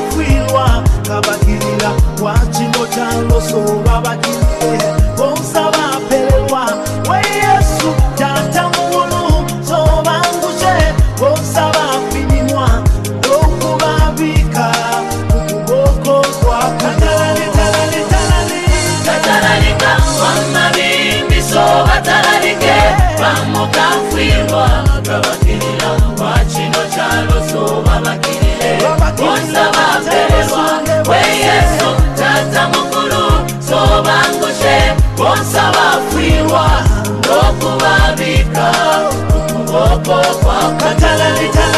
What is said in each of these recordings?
bafwirwa kabagirira kwa kino kyalo so babagirire bonsa bapelwa we Yesu tata mukulu so bangushe bonsa bafinimwa okubabika ukuboko kwa Tataralika wamabimbi so batalalike bamukafwirwa kabagirira kwa kino kyalo so babagirire bonsa bapelwa we Yesu tata mukulu so bangushe bonsa bafwirwa okubabika ukuboko kwa Tataralika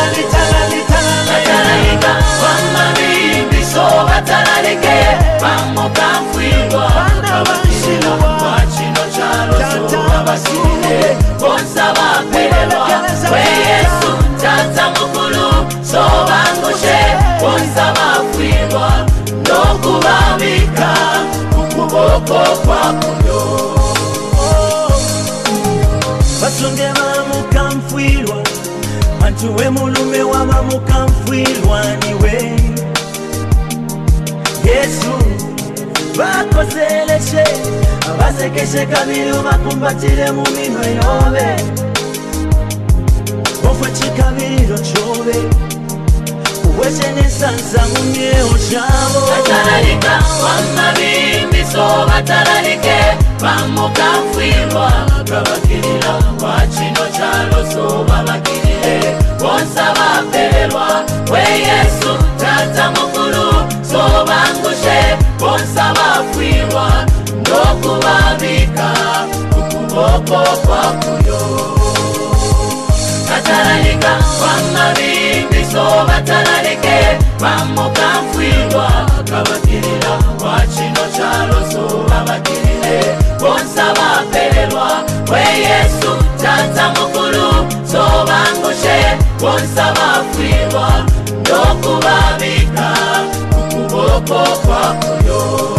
wamabimbi so batalalike bamukafwirwa kabagirira kwa kino kyalo so babagirire bonsa bapelwa we Yesu tata mukulu so bangushe bonsa bafwirwa okubabika ukuboko kwakuyo basunge bamukamfwirwa mantuwe mulume wa bamukamfwirwa niwe Yesu bakozeleshe abasekeshe kabiri bakumbatire mu minwe yobe ofwe chikabiriro chobe uweze nesansa mu myeo jabo Tataralika wamabimbi so batalalike bamukafwirwa kabagirira kwa kino kyalo so babagirire bonsa bapelwa we Yesu tata mukulu so bangushe bonsa bafwirwa okubabika ukuboko kwakuyo Tataralika wamabimbi so batalalike bamukafwirwa kabagirira kwa kino kyalo so babagirire bonsa bapelwa we Yesu tata mukulu so bangushe bonsa bafwirwa okubabika ukuboko kwakuyo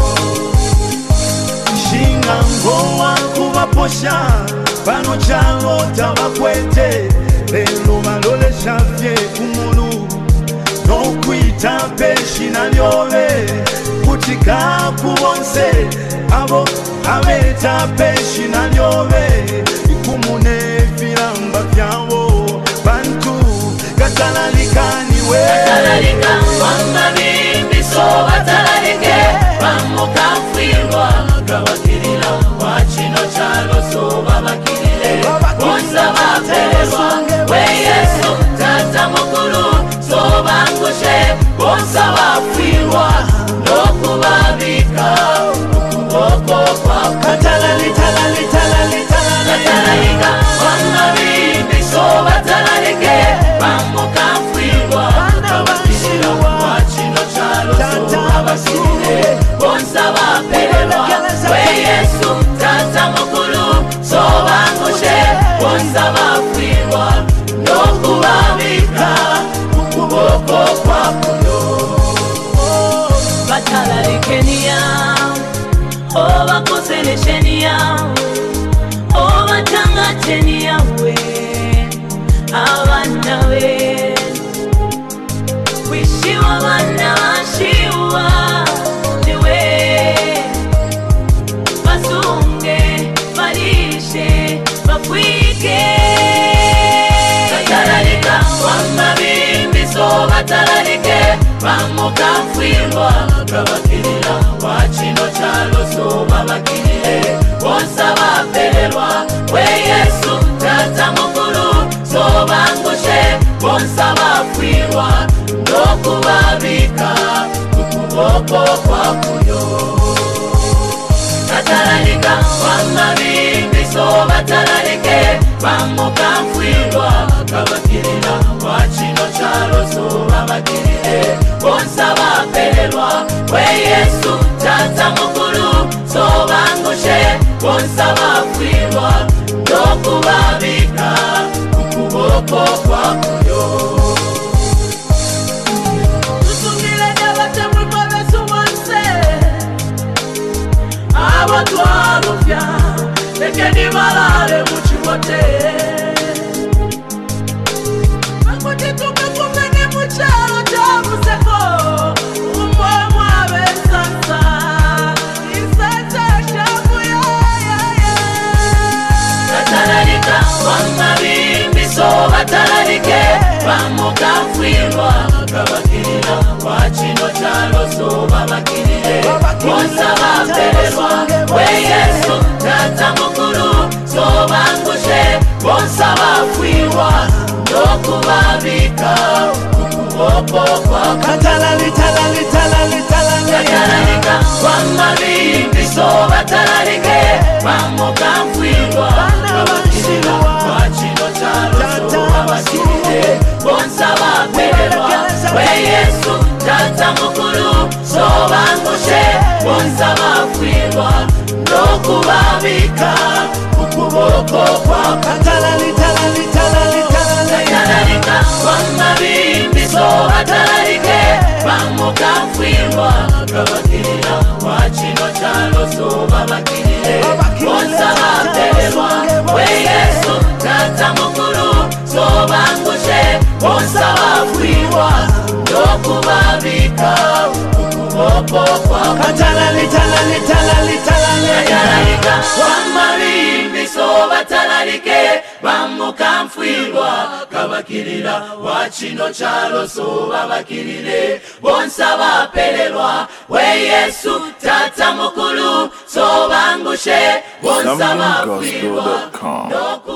shinga ngowa kubaposha bano kyalo tabakwete lelo balolesha fye kumulu nokwita peshina lyobe kutika kubonse abo abeta peshina lyobe ikumune filamba byabo bantu katalalikaniwe Tataralika wamabimbi so batalalike bamukafwirwa kabagirira kwa kino kyalo so babagirire bonsa bapelwa we Yesu tata mukulu so bangushe bonsa bafwirwa okubabika ukuboko kwa Tataralika wamabimbi so batalalike bamukafwirwa kabagirira kwa kino kyalo so babagirire bonsa bapelwa we Yesu tata mukulu so bangushe bonsa bafwirwa okubabika ukuboko kwakuyo batalalikenia obakoseleshenia obatangatenia we abana be wishiwa abana bashiwa niwe basunge barishe bakwige Tataralika wamabimbi so batalalike bamukafwirwa kabagirira kwa kino kyalo so babagirire bonsa bapelwa we Yesu tata mukulu so bangushe bonsa bafwirwa okubabika ukuboko kwakuyo Tataralika wamabimbi so batalalike bamukafwirwa kabagirira kwa kino kyalo so babagirire bonsa bapelwa we Yesu tata mukulu so bangushe bonsa bafwirwa okubabika ukuboko kwakuyo tusungile n'abatemwe Yesu bonse abatwaluvya lekeni balale mu kibote bakuti tumekumene mu kyalo kya Buseko bamugafwirwa kabakirira wachino chalo so babakirire bonsa bapererwa we Yesu tata mukuru so bangushe bonsa bafwirwa ndokubabika ukuboko kwa katalalika wamabindi so batalalike bamugafwirwa kabakirira wachino chalo so babakirire bonsa bapererwa we Yesu tata mukuru so bangushe bonsa bafwirwa ndokubabika ukuboko kwa katalalika wamabindi so batalalike bamugafwirwa kabakirira wachino chalo so babakirire bonsa bapererwa we Yesu tata mukuru so bangushe bonsa bafwirwa ndokubabika ukuboko kwa katalalika wamabindi so batalalike bamugafwirwa kabakirira wachino chalo so babakirire bonsa bapererwa we Yesu tata mukuru so bangushe bonsa bafwirwa